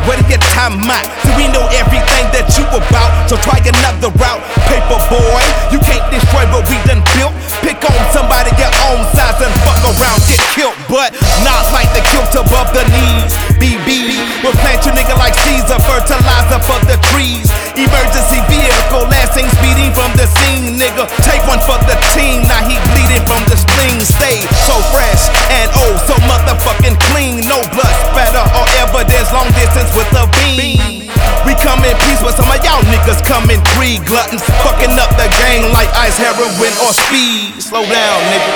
where to get time out. So we know everything that you about, so try another route. Paper boy, you can't destroy what we done built. Pick on somebody your own size and fuck around, get killed. But not like the kilt above the knees. BB, we'll plant you nigga like Caesar, fertilizer for the trees. Emergency vehicle, last thing speeding from the scene, nigga. Take one for the team, now he bleeding from the spleen. Stay so fresh and oh so motherfucking clean. No blood spatter or evidence, long distance with a beam. We come in peace, but some of y'all niggas come in greed. Gluttons fucking up the gang like ice, heroin, or speed. Slow down, nigga.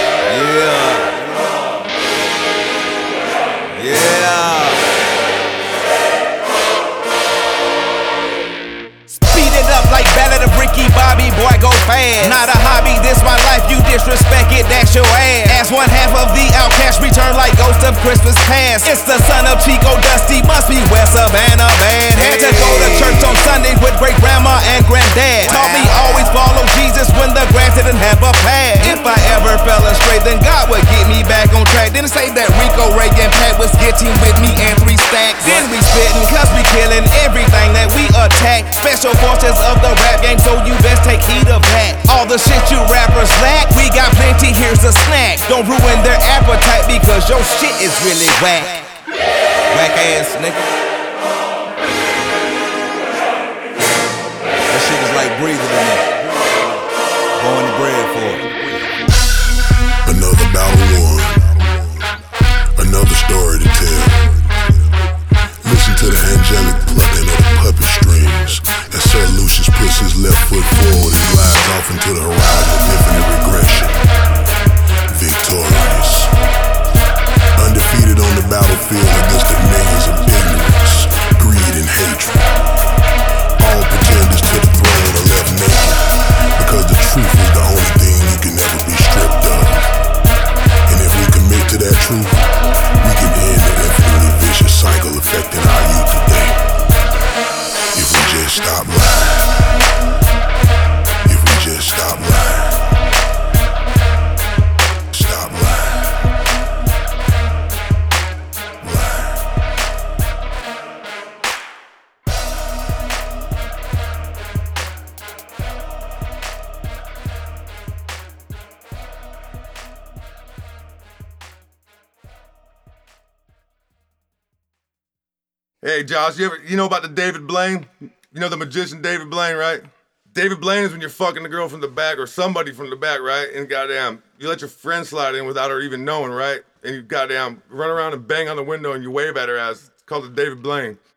Yeah. Speed it up like Ballad of Ricky Bobby, boy go fast. Not a hobby, this my life, you disrespect it, that's your ass. As one half of the outcast return like Ghost of Christmas Past. It's the son of Chico Dusty, must be West Savannah bad. Had to go to church on Sunday with great grandma and granddad. Taught me always follow Jesus when the grass didn't have a pad. If I ever fell astray, then God would get me back on track. Didn't say that Rico, Ray, and Pat was getting with me and 3 stacks. Then we spittin' cause we killin' everything that we attack. Special forces of the rap game, so you best take heed of that. All the shit you rappers lack, we got plenty, here's a snack. Don't ruin their appetite because your shit is really whack. Whack ass nigga. That shit is like breathing to me. Going to bread for it. Another battle won. Another story to tell. Listen to the angelic plucking of the puppet strings as Sir Lucius puts his left foot forward and glides off into the horizon of infinite regression. Victorious. Undefeated on the battlefield against the millions of ignorance, greed, and hatred. All pretenders to the throne are left naked because the truth is the only thing you can never be stripped of. And if we commit to that truth, we can end the infinitely vicious cycle affecting our youth today. If we just stop lying. If we just stop lying. Stop lying. Hey Josh, you know about the David Blaine? You know the magician David Blaine, right? David Blaine is when you're fucking the girl from the back or somebody from the back, right? And goddamn, you let your friend slide in without her even knowing, right? And you goddamn run around and bang on the window and you wave at her ass. It's called the David Blaine.